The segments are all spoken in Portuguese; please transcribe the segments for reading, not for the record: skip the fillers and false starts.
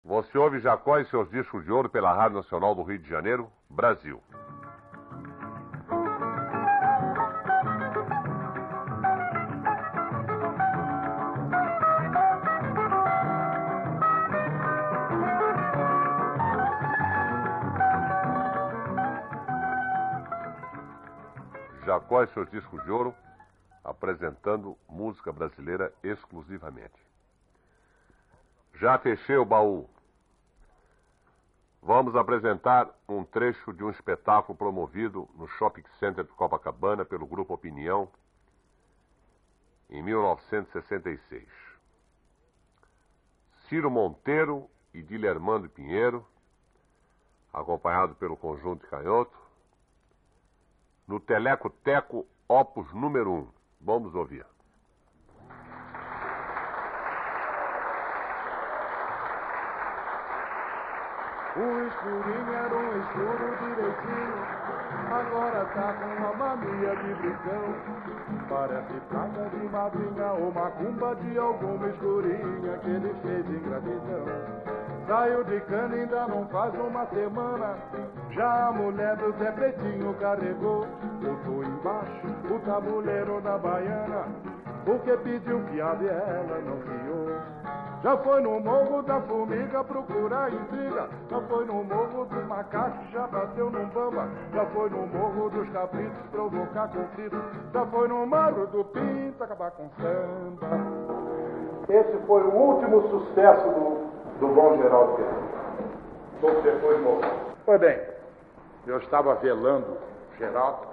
Você ouve Jacó e seus discos de ouro pela Rádio Nacional do Rio de Janeiro, Brasil. Jacó e seus discos de ouro, apresentando música brasileira exclusivamente. Já fechei o baú. Vamos apresentar um trecho de um espetáculo promovido no Shopping Center de Copacabana pelo Grupo Opinião em 1966. Ciro Monteiro e Dilermando Pinheiro, acompanhado pelo Conjunto Canhoto, no Teleco Teco Opus número 1. Vamos ouvir. O escurinho era um escuro direitinho, agora tá com uma mania de brigão. Parece praga de madrinha ou macumba de alguma escurinha que ele fez ingratidão. Saiu de cana ainda não faz uma semana, já a mulher do Zé Pretinho carregou. Botou embaixo o tabuleiro da baiana, porque pediu fiado e ela não fiou. Já foi no morro da formiga procurar intriga, já foi no morro do macaco, já bateu num bamba, já foi no morro dos capritos provocar conflito, já foi no morro do pinto acabar com samba. Esse foi o último sucesso do bom Geraldo Ferreira. Pouco depois morreu. Pois bem, eu estava velando Geraldo,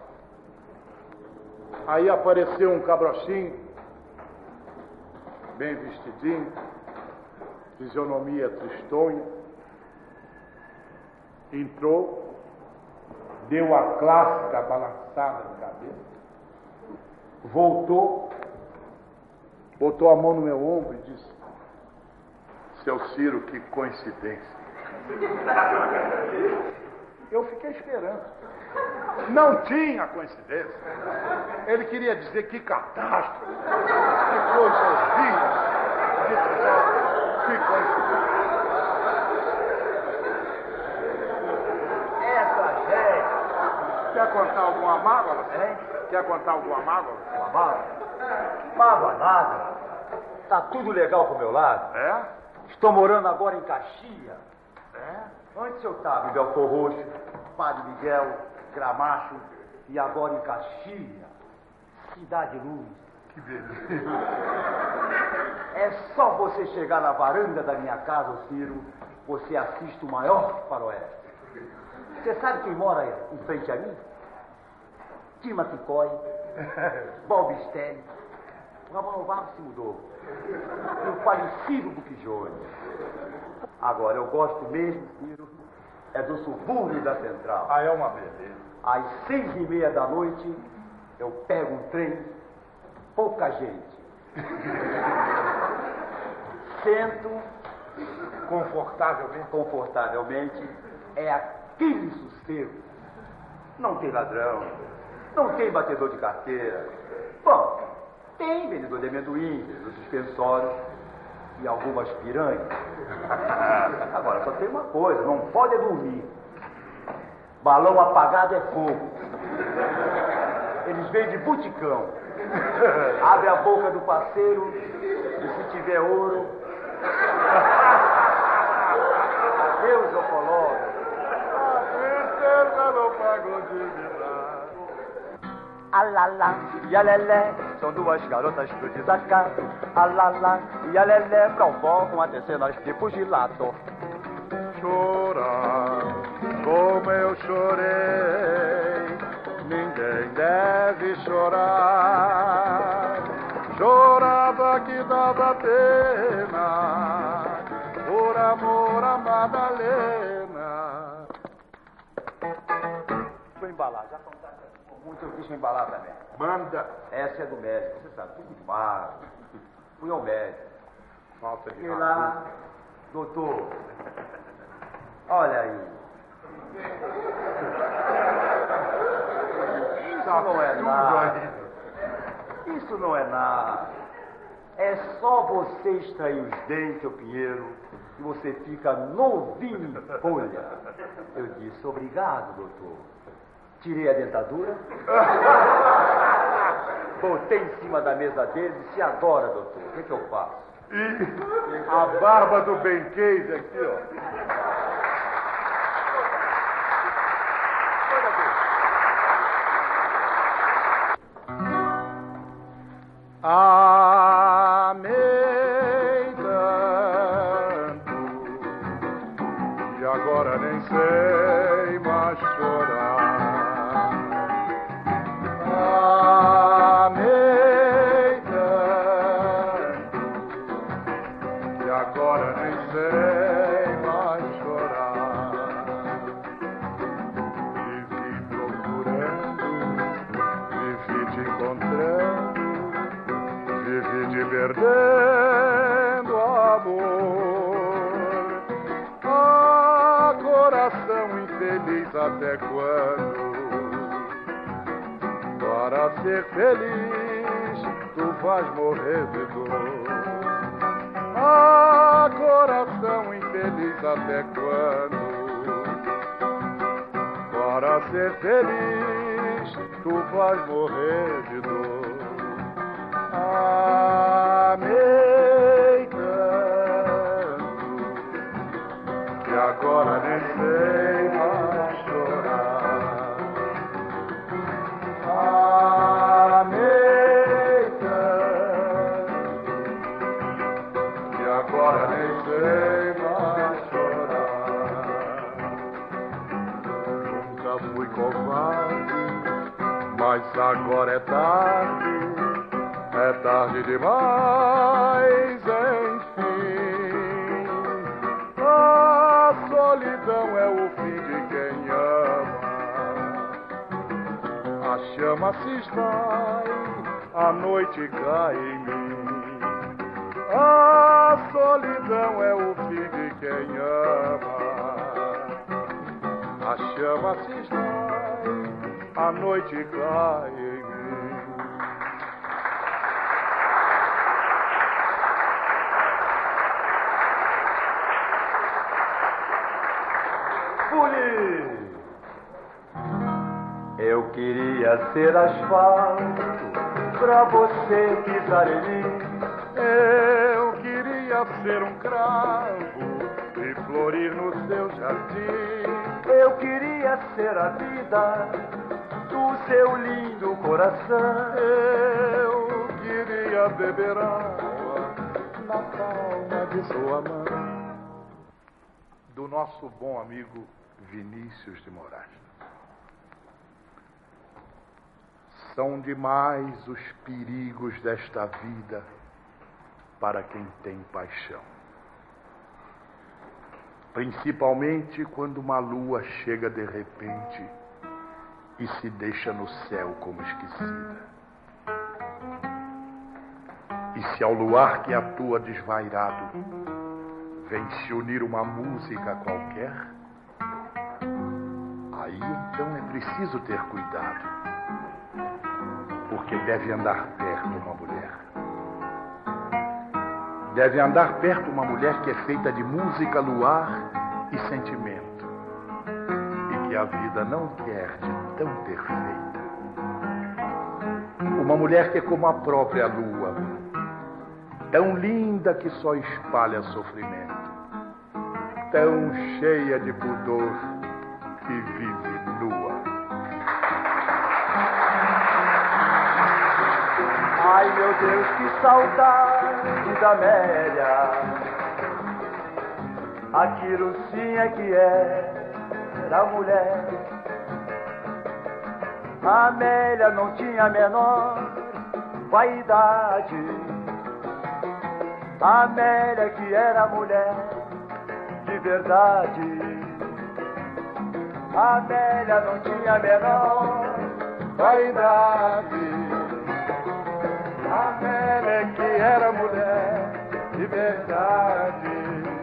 aí apareceu um cabrochinho, bem vestidinho, fisionomia tristonha, entrou, deu a clássica balançada de cabeça, voltou, botou a mão no meu ombro e disse: seu Ciro, que coincidência. Eu fiquei esperando. Não tinha coincidência. Ele queria dizer que catástrofe, que coisa horrível. Que coincidência. Essa gente. Quer contar alguma mágoa? Hein? Quer contar alguma mágoa? Uma mágoa? Mágoa nada. Tá tudo legal pro meu lado. É? Estou morando agora em Caxias. É? Antes eu estava em Belfor Roxo, Padre Miguel, Gramacho, e agora em Caxias, Cidade Luz. Que beleza. É só você chegar na varanda da minha casa, Ciro, você assiste o maior faroeste. Você sabe quem mora em frente a mim? Tima Ticói, Bob Stelli, o Ramon Vargas se mudou, e o falecido Buquijone. Agora, eu gosto mesmo, Ciro, é do subúrbio da Central. Ah, é uma beleza. Às 6:30 da noite, eu pego um trem, pouca gente. Sento confortavelmente, é aquele sossego. Não tem ladrão, não tem batedor de carteira. Bom, tem vendedor de amendoim, vendedor suspensório e algumas piranhas. Agora, só tem uma coisa, não pode dormir. Balão apagado é fogo. Eles vêm de buticão. Abre a boca do parceiro e se tiver ouro... Adeus, Ocolório. A tristeza não pagou de vida. Alala e alelé, são duas garotas do desacato. Alala e alelé provocam até cenas de pugilato. Chorar como eu chorei, ninguém deve chorar. Chorava que dava pena, por amor a Madalena. Vou embalar, já contaram muito, eu quis embalar também. Manda. Essa é do médico, você sabe, tudo magro. Fui ao médico. Falta de E lá, doutor, olha aí. Isso não é nada. Isso não é nada. É só você extrair os dentes, ô Pinheiro, que você fica novinho em folha. Eu disse, obrigado, doutor. Tirei a dentadura, botei em cima da mesa dele e disse, agora, doutor, o que eu faço? E a barba do Benquês aqui, ó. Amei tanto e agora nem sei mais chorar. Amei tanto e agora nem sei mais chorar. Vivi procurando, vivi te encontrando, vivi te perdendo, amor. Ah, coração infeliz, até quando? Para ser feliz, tu vais morrer de dor. Ah, coração infeliz, até quando? Para ser feliz, tu vais morrer de dor. Amei tanto que agora nem sei mais chorar. Amei tanto que agora nem sei mais chorar. Nunca fui covarde, mas agora é tarde. É tarde demais, enfim. A solidão é o fim de quem ama. A chama se esvai, a noite cai em mim. A solidão é o fim de quem ama. A chama se esvai, a noite cai em mim. Eu queria ser asfalto pra você pisar em mim. Eu queria ser um cravo e florir no seu jardim. Eu queria ser a vida do seu lindo coração. Eu queria beber água na palma de sua mão. Do nosso bom amigo Vinícius de Moraes. São demais os perigos desta vida para quem tem paixão. Principalmente quando uma lua chega de repente e se deixa no céu como esquecida. E se ao luar que atua desvairado vem se unir uma música qualquer, aí então é preciso ter cuidado. Porque deve andar perto uma mulher. Deve andar perto uma mulher que é feita de música, luar e sentimento. E que a vida não quer de tão perfeita. Uma mulher que é como a própria lua, tão linda que só espalha sofrimento, tão cheia de pudor que vive nua. Ai, meu Deus, que saudade da Amélia. Aquilo sim é que era mulher. A Amélia não tinha a menor vaidade. A Amélia que era mulher de verdade. A Amélia não tinha a menor vaidade. A Amélia que era mulher de verdade.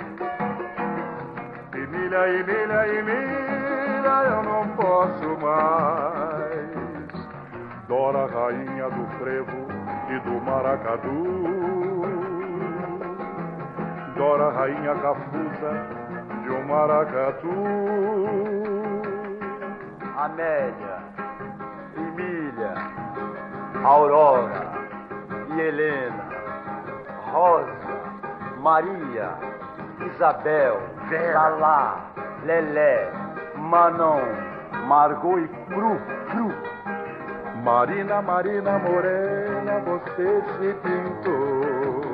Emília, Emília, Emília, eu não posso mais. Dora, rainha do frevo e do maracatu. Dora, rainha cafusa de um maracatu. Amélia, Emília, Aurora e Helena, Rosa, Maria, Isabel, Salá, Lelé, Manon, Margot e Cru. Marina, Marina Morena, você se pintou.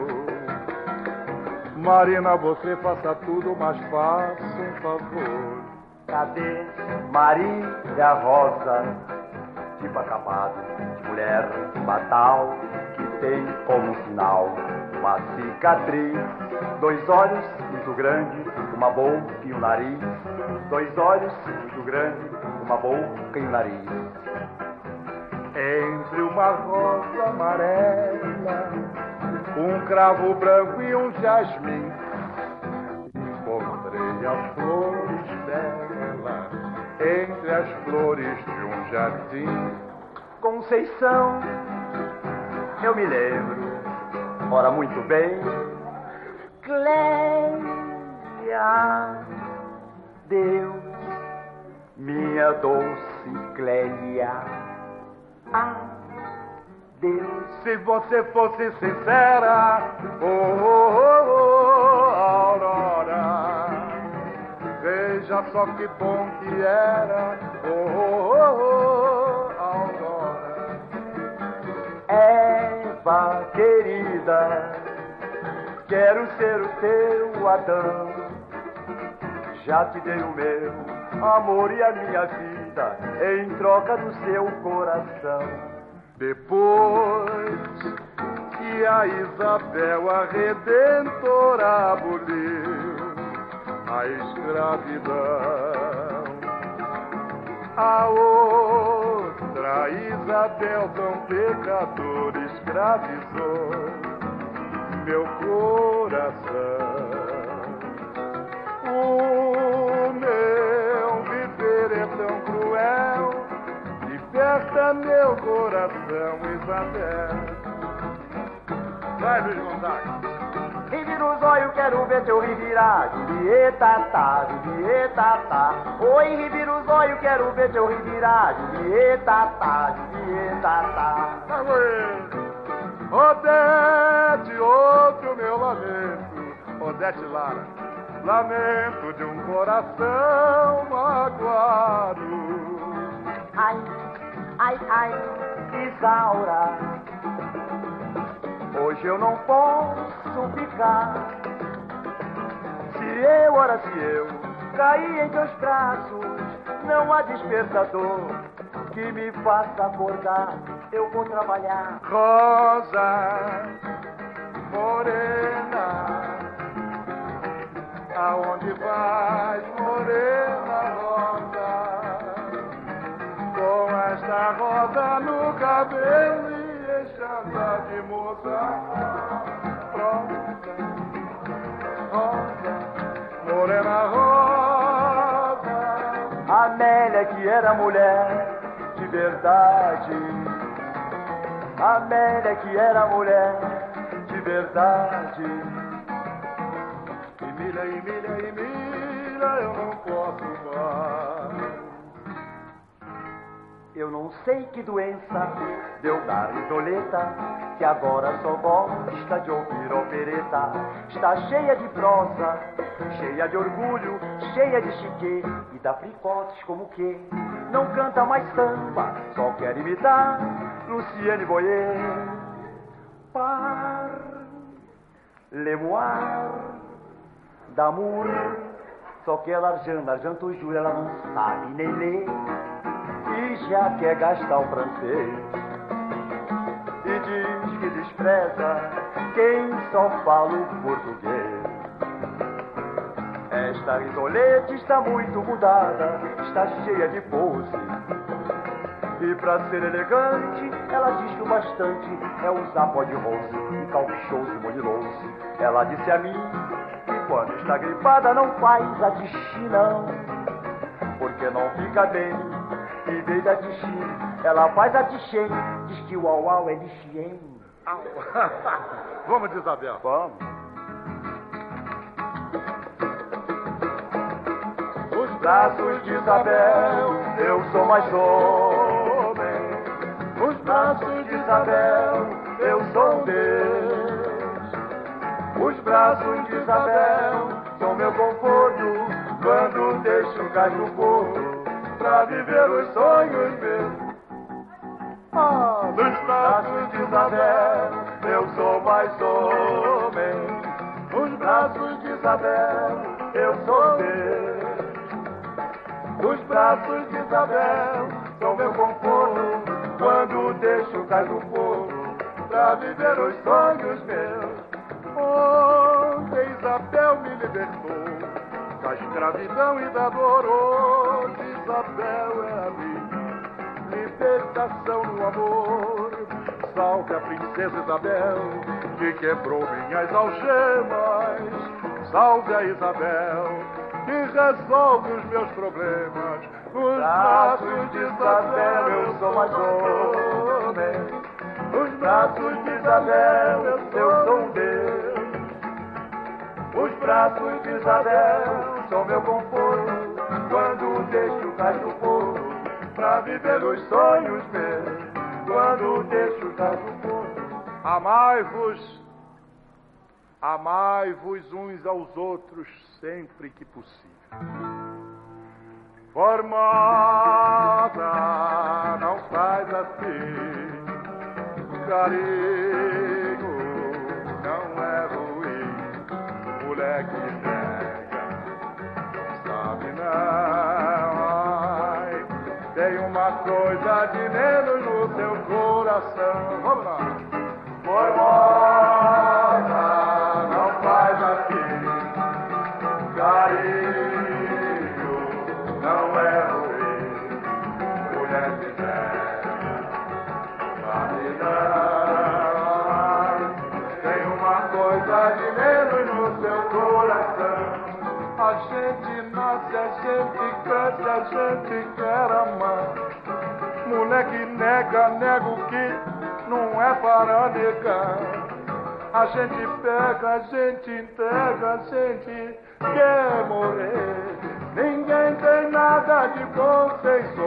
Marina, você faça tudo, mas faça um favor. Cadê Maria Rosa, tipo acabado, de mulher fatal, que tem como sinal uma cicatriz, 2 olhos muito grandes, uma boca e um nariz, 2 olhos muito grandes, uma boca e um nariz. Entre uma rosa amarela, um cravo branco e um jasmim, encontrei a flores bela entre as flores de um jardim. Conceição, eu me lembro, ora muito bem, Clélia, Deus, minha doce Clélia. Ah, Deus. Se você fosse sincera, Aurora, veja só que bom que era, Aurora. Eva querida, quero ser o teu Adão. Já te dei o meu amor e a minha vida em troca do seu coração. Depois que a Isabel, a Redentora, aboliu a escravidão, a outra Isabel, tão pecadora, escravizou meu coração. O meu viver é tão cruel, liberta meu coração, Isabel. Vai, Luiz Gonzaga. Revira os olhos, quero ver teu revirar. Julieta, tá, Julieta, tá. Oi, revira os olhos, quero ver teu revirar. Julieta, tá, Julieta, tá. Odete, ouve o meu lamento. Odete Lara, lamento de um coração magoado. Ai, ai, ai, Isaura, hoje eu não posso ficar. Se eu cair em teus braços, não há despertador que me faça acordar. Eu vou trabalhar. Rosa morena, aonde vais, morena rosa? Com esta rosa no cabelo e enxada de moça. Rosa, rosa, morena rosa. Amélia que era mulher de verdade. Amélia que era mulher de verdade. Emília, Emília, Emília, eu não posso mais. Eu não sei que doença deu na Isoleta, que agora só gosta de ouvir opereta. Está cheia de prosa, cheia de orgulho, cheia de chiquê, e dá fricotes como que não canta mais samba, só quer imitar Luciane Boyer. Par Lemoir d'amour, só que ela argento, jura, ela não sabe nem ler, e já quer gastar o francês, e diz que despreza quem só fala o português. Esta Isolete está muito mudada, está cheia de pose, e pra ser elegante, ela diz que o bastante é usar pó de rosa e calpichoso e moniloso. Ela disse a mim que quando está gripada não faz a tixi não, porque não fica bem. Em vez da tixi, ela faz a tixem, diz que o au-au é de xien. Vamos de Isabel. Vamos. braços de Isabel eu sou mais homem. Nos braços de Isabel eu sou um Deus. Os braços de Isabel são meu conforto quando deixo cair no corpo pra viver os sonhos meus. Nos braços de Isabel eu sou mais homem. Nos braços de Isabel eu sou Deus. Os braços de Isabel são meu conforto quando deixo cair no fogo pra viver os sonhos meus. Ontem Isabel me libertou da escravidão e da dor. Hoje Isabel é a minha libertação no amor. Salve a princesa Isabel que quebrou minhas algemas. Salve a Isabel que resolve os meus problemas. Nos braços de Isabel eu sou mais homem. Nos braços de Isabel eu sou um Deus. Os braços de Isabel são meu conforto quando deixo cair no fogo pra viver os sonhos meus. Quando deixo cair no fogo. Amai-vos uns aos outros sempre que possível. Formosa, não faz assim. Carinho não é ruim. Mulher que nega, sabe não. Ai, tem uma coisa de menos no seu coração. Vamos lá. Formosa, não faz assim. Carinho não é ruim. Mulher que nega, sabe não. Tem uma coisa de menos no seu coração. A gente nasce, a gente cresce, a gente quer amar. Mulher que nega, nega o que não é para negar. A gente pega, a gente entrega, a gente quer morrer. Ninguém tem nada de bom sem